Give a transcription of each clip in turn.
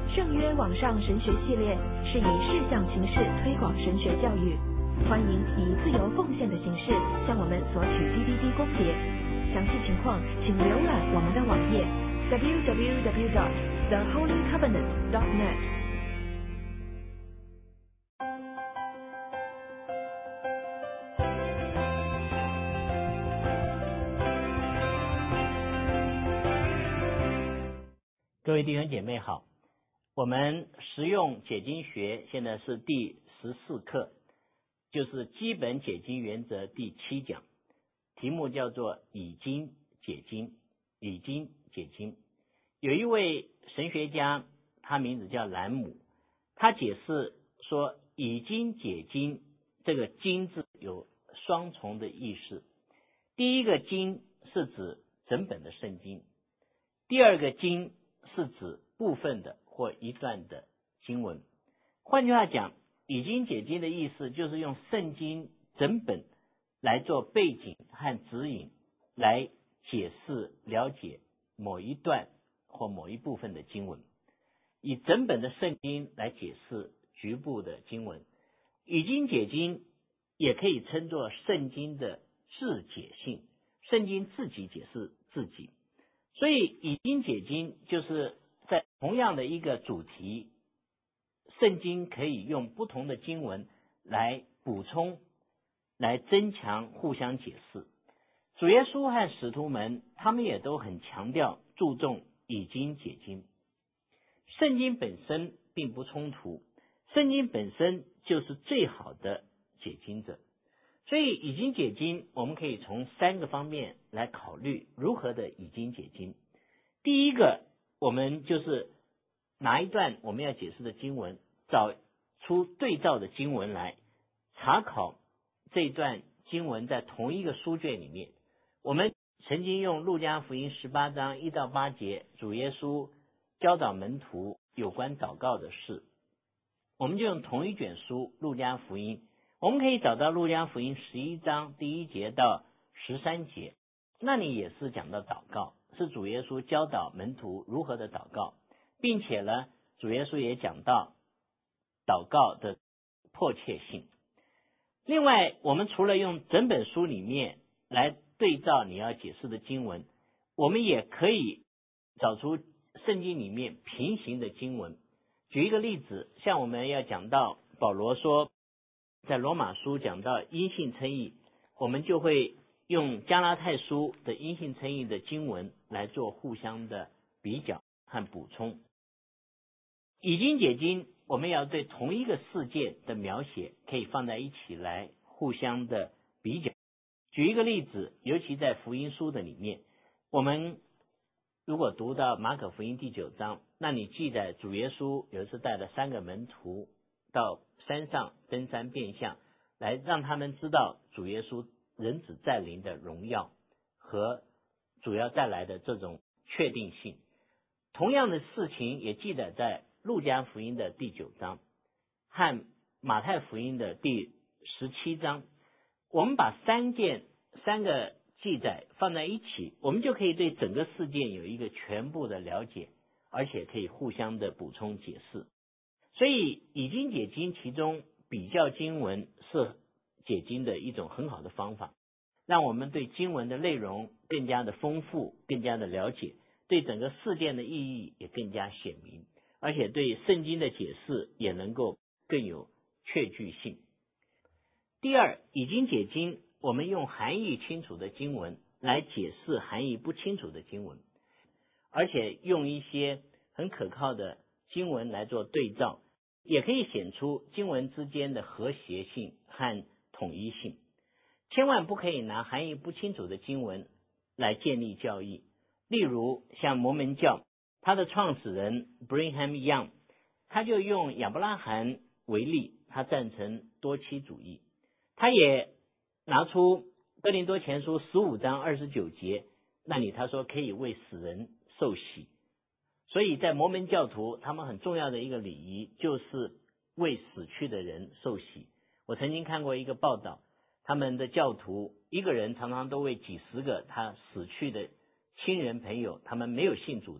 圣约网上神学系列是以视像形式推广神学教育，欢迎以自由奉献的形式向我们索取 DVD 光碟。详细情况请浏览我们的网页 www.theholycovenant.net。 各位弟兄姐妹好，我们实用解经学现在是第14课，就是基本解经原则第7讲，题目叫做以经解经。以经解经，有一位神学家，他名字叫兰姆，他解释说以经解经这个经字有双重的意思。第一个经是指整本的圣经，第二个经是指部分的或一段的经文。换句话讲，以经解经的意思就是用圣经整本来做背景和指引，来解释了解某一段或某一部分的经文，以整本的圣经来解释局部的经文。以经解经也可以称作圣经的自解性，圣经自己解释自己。所以以经解经就是在同样的一个主题，圣经可以用不同的经文来补充，来增强，互相解释。主耶稣和使徒们他们也都很强调注重以经解经。圣经本身并不冲突，圣经本身就是最好的解经者。所以以经解经我们可以从3个方面来考虑如何的以经解经。第一个，我们就是拿一段我们要解释的经文，找出对照的经文来查考这段经文在同一个书卷里面。我们曾经用路加福音18章1到8节，主耶稣教导门徒有关祷告的事，我们就用同一卷书路加福音，我们可以找到路加福音11章第1节到13节，那里也是讲到祷告，是主耶稣教导门徒如何的祷告，并且呢，主耶稣也讲到祷告的迫切性。另外，我们除了用整本书里面来对照你要解释的经文，我们也可以找出圣经里面平行的经文。举一个例子，像我们要讲到保罗说在罗马书讲到因信称义，我们就会用加拉太书的因信称义的经文来做互相的比较和补充。以经解经，我们要对同一个事件的描写可以放在一起来互相的比较。举一个例子，尤其在福音书的里面，我们如果读到马可福音第9章，那你记载主耶稣有一次带了3个门徒到山上登山变相，来让他们知道主耶稣人子再临的荣耀和主要带来的这种确定性。同样的事情也记载在路加福音的第9章和马太福音的第17章。我们把3个记载放在一起，我们就可以对整个事件有一个全部的了解，而且可以互相的补充解释。所以以经解经其中比较经文是解经的一种很好的方法，让我们对经文的内容更加的丰富，更加的了解，对整个事件的意义也更加显明，而且对圣经的解释也能够更有确据性。第二，以经解经，我们用含义清楚的经文来解释含义不清楚的经文，而且用一些很可靠的经文来做对照，也可以显出经文之间的和谐性和统一性。千万不可以拿含义不清楚的经文来建立教义。例如像摩门教，他的创始人 Brigham Young， 他就用亚伯拉罕为例，他赞成多妻主义。他也拿出哥林多前书15章29节，那里他说可以为死人受洗。所以在摩门教徒，他们很重要的一个礼仪就是为死去的人受洗。我曾经看过一个报道，他们的教徒一个人常常都为几十个他死去的亲人朋友，他们没有信主的，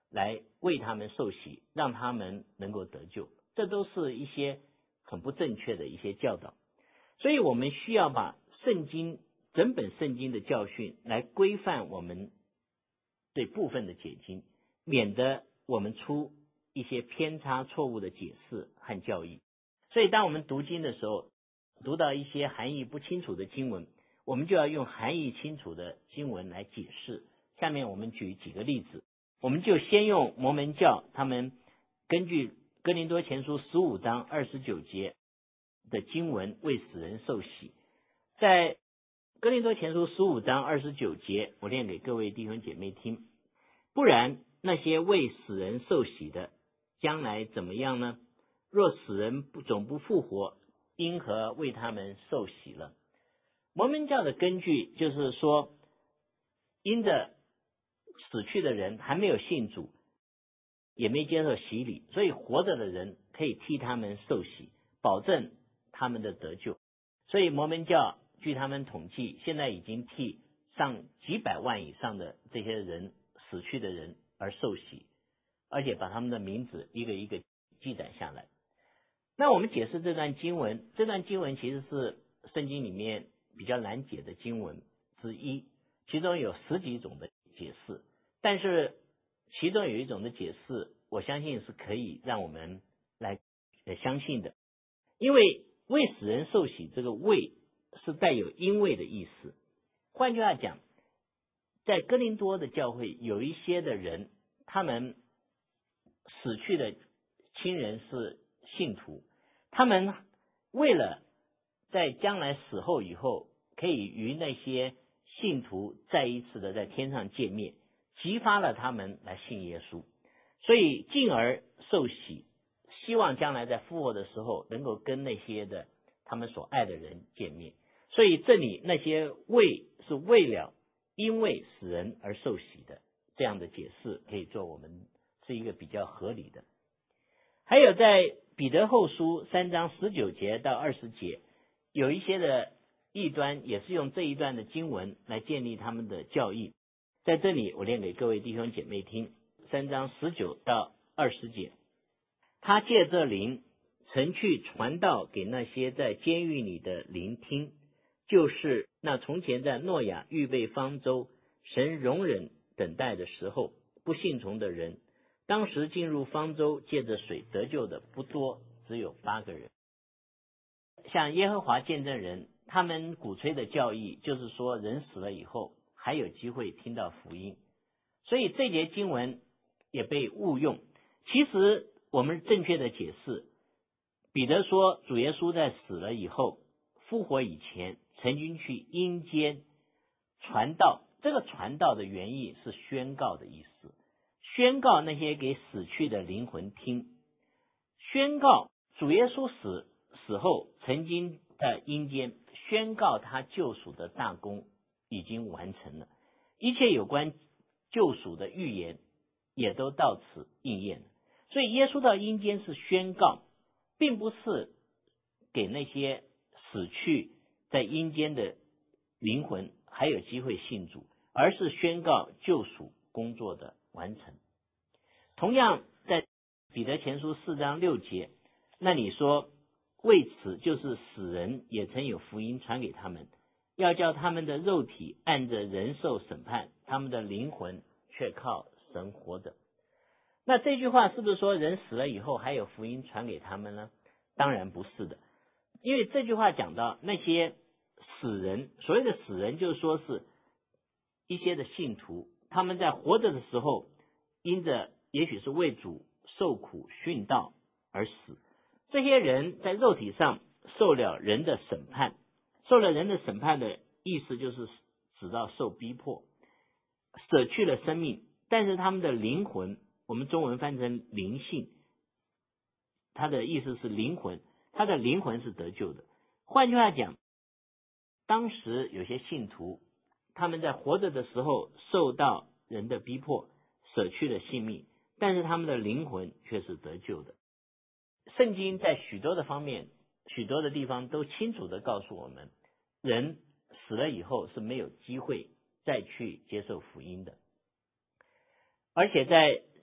来为他们受洗，让他们能够得救。这都是一些很不正确的一些教导。所以我们需要把整本圣经的教训来规范我们对部分的解经，免得我们出一些偏差错误的解释和教义。所以当我们读经的时候，读到一些含义不清楚的经文，我们就要用含义清楚的经文来解释。下面我们举几个例子，我们就先用摩门教他们根据哥林多前书15章29节的经文为死人受洗。在哥林多前书15章29节，我念给各位弟兄姐妹听。不然那些为死人受洗的将来怎么样呢？若死人总不复活，因何为他们受洗了？摩门教的根据就是说，因着死去的人还没有信主，也没接受洗礼，所以活着的人可以替他们受洗，保证他们的得救。所以摩门教据他们统计，现在已经替上几百万以上的这些人死去的人而受洗，而且把他们的名字一个一个记载下来。那我们解释这段经文其实是圣经里面比较难解的经文之一，其中有10几种的解释，但是其中有一种的解释，我相信是可以让我们来相信的。因为为死人受洗，这个为是带有因为的意思。换句话讲，在哥林多的教会有一些的人，他们死去的亲人是信徒，他们为了在将来死后以后可以与那些信徒再一次的在天上见面，激发了他们来信耶稣，所以进而受洗，希望将来在复活的时候能够跟那些的他们所爱的人见面。所以这里那些为是为了因为死人而受洗的，这样的解释可以做我们是一个比较合理的。还有在彼得后书3章19节到20节，有一些的异端也是用这一段的经文来建立他们的教义。在这里我念给各位弟兄姐妹听，3章19到20节，他借着灵曾去传道给那些在监狱里的聆听，就是那从前在诺亚预备方舟，神容忍等待的时候不信从的人，当时进入方舟借着水得救的不多，只有8个人。像耶和华见证人，他们鼓吹的教义就是说人死了以后还有机会听到福音，所以这节经文也被误用。其实我们正确的解释，彼得说主耶稣在死了以后复活以前曾经去阴间传道，这个传道的原意是宣告的意思，宣告那些给死去的灵魂听，宣告主耶稣死后曾经在阴间，宣告他救赎的大功已经完成了，一切有关救赎的预言也都到此应验了。所以耶稣到阴间是宣告，并不是给那些死去在阴间的灵魂还有机会信主，而是宣告救赎工作的完成。同样在彼得前书4章6节，那里说为此就是死人也曾有福音传给他们，要叫他们的肉体按着人受审判，他们的灵魂却靠神活着。那这句话是不是说人死了以后还有福音传给他们呢？当然不是的，因为这句话讲到那些死人，所谓的死人就是说是一些的信徒，他们在活着的时候因着也许是为主受苦殉道而死，这些人在肉体上受了人的审判，受了人的审判的意思就是直到受逼迫，舍去了生命，但是他们的灵魂，我们中文翻成灵性，它的意思是灵魂，他的灵魂是得救的。换句话讲，当时有些信徒他们在活着的时候受到人的逼迫，舍去了性命，但是他们的灵魂却是得救的。圣经在许多的方面许多的地方都清楚地告诉我们，人死了以后是没有机会再去接受福音的。而且在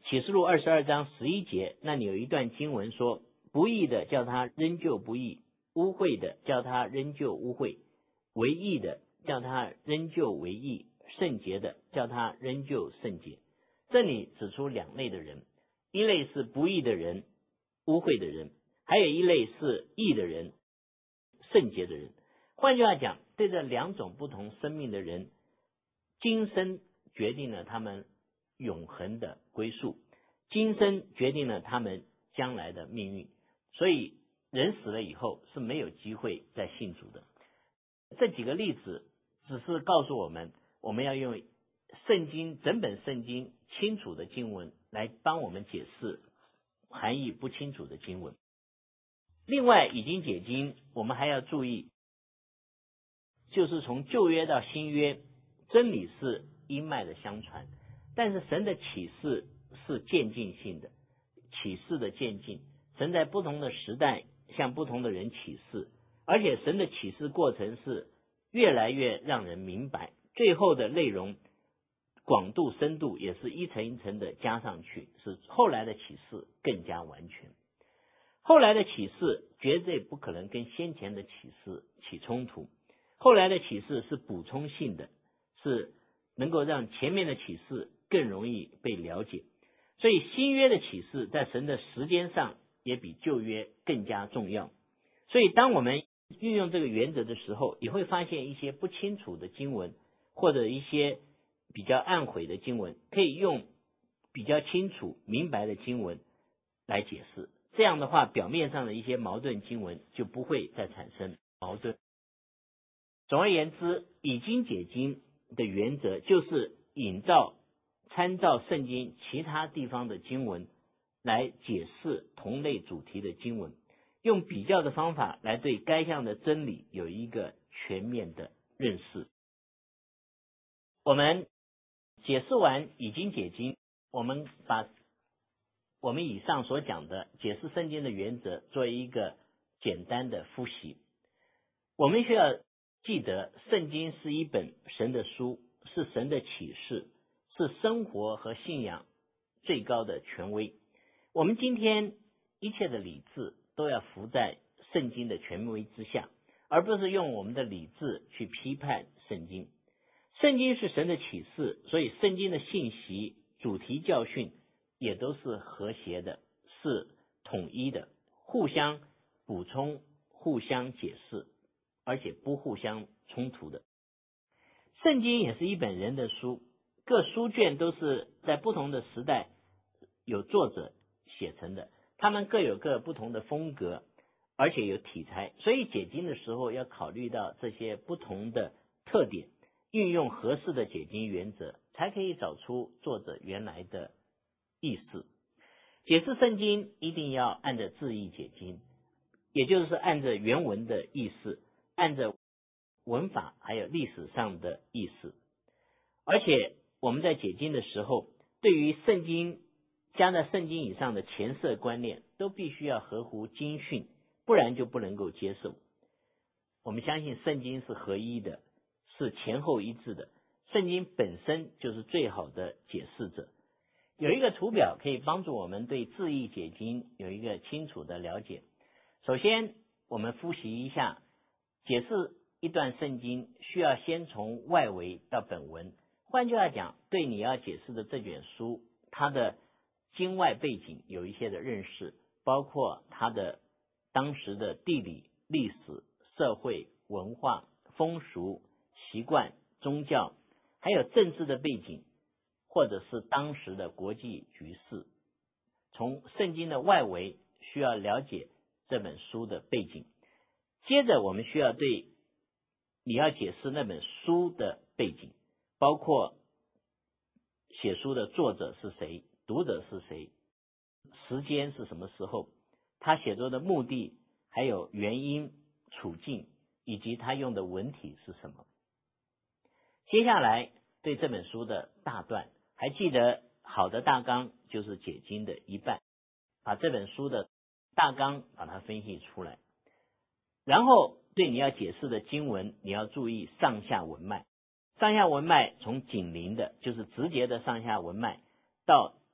启示录22章11节，那里有一段经文说，不义的叫他仍旧不义，污秽的叫他仍旧污秽，为义的叫他仍旧为义，圣洁的叫他仍旧圣洁。这里指出两类的人，一类是不义的人，污秽的人，还有一类是义的人，圣洁的人。换句话讲，对这两种不同生命的人，今生决定了他们永恒的归宿，今生决定了他们将来的命运。所以人死了以后是没有机会再信主的。这几个例子只是告诉我们，我们要用圣经整本圣经清楚的经文来帮我们解释含义不清楚的经文。另外，已经解经，我们还要注意，就是从旧约到新约，真理是一脉的相传，但是神的启示是渐进性的，启示的渐进，神在不同的时代向不同的人启示，而且神的启示过程是越来越让人明白，最后的内容广度深度也是一层一层的加上去，使后来的启示更加完全。后来的启示绝对不可能跟先前的启示起冲突，后来的启示是补充性的，是能够让前面的启示更容易被了解。所以新约的启示在神的时间上也比旧约更加重要。所以当我们运用这个原则的时候，也会发现一些不清楚的经文，或者一些比较暗晦的经文，可以用比较清楚明白的经文来解释。这样的话，表面上的一些矛盾经文就不会再产生矛盾。总而言之，已经解经的原则就是参照圣经其他地方的经文来解释同类主题的经文，用比较的方法来对该项的真理有一个全面的认识。我们解释完已经解经，我们把我们以上所讲的解释圣经的原则作为一个简单的复习。我们需要记得，圣经是一本神的书，是神的启示，是生活和信仰最高的权威。我们今天一切的理智都要服在圣经的权威之下，而不是用我们的理智去批判圣经。圣经是神的启示，所以圣经的信息、主题教训也都是和谐的，是统一的，互相补充，互相解释，而且不互相冲突的。圣经也是一本人的书，各书卷都是在不同的时代有作者写成的，他们各有各不同的风格，而且有题材，所以解经的时候要考虑到这些不同的特点，运用合适的解经原则，才可以找出作者原来的意思。解释圣经一定要按照字义解经，也就是按照原文的意思，按照文法还有历史上的意思。而且我们在解经的时候，对于圣经加在圣经以上的前设观念都必须要合乎经训，不然就不能够接受。我们相信圣经是合一的，是前后一致的，圣经本身就是最好的解释者。有一个图表可以帮助我们对字义解经有一个清楚的了解。首先我们复习一下，解释一段圣经需要先从外围到本文，换句话讲，对你要解释的这卷书它的经外背景有一些的认识，包括它的当时的地理、历史、社会、文化、风俗、习惯、宗教，还有政治的背景，或者是当时的国际局势。从圣经的外围需要了解这本书的背景，接着我们需要对你要解释那本书的背景，包括写书的作者是谁，读者是谁，时间是什么时候，他写作的目的，还有原因、处境，以及他用的文体是什么。接下来对这本书的大段，还记得好的大纲就是解经的一半，把这本书的大纲把它分析出来，然后对你要解释的经文，你要注意上下文脉。上下文脉从紧邻的，就是直接的上下文脉，到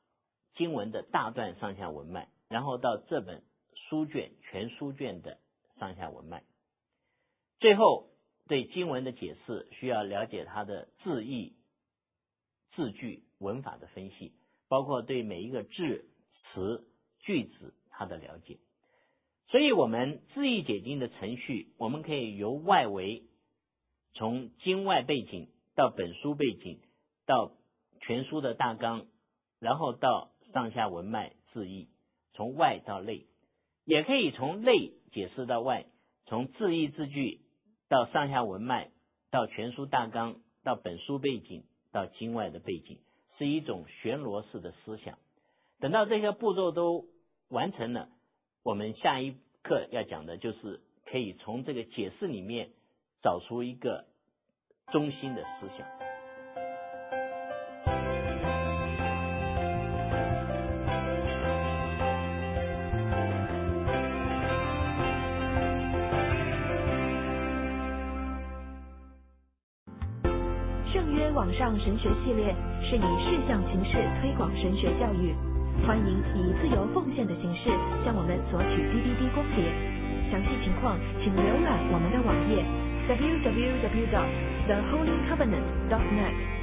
经文的大段上下文脉，然后到这本书卷全书卷的上下文脉，最后对经文的解释需要了解它的字义、字句、文法的分析，包括对每一个字、词、句子它的了解。所以我们字义解经的程序，我们可以由外围，从经外背景到本书背景，到全书的大纲，然后到上下文脉字义，从外到内，也可以从内解释到外，从字义字句到上下文脉，到全书大纲，到本书背景，到经外的背景，是一种旋螺式的思想。等到这些步骤都完成了，我们下一课要讲的就是可以从这个解释里面找出一个中心的思想。 圣约网上神学系列是以视像形式推广神学教育，欢迎以自由奉献的形式向我们索取 DVD 光碟。详细情况请浏览我们的网页 www.theholycovenant.net。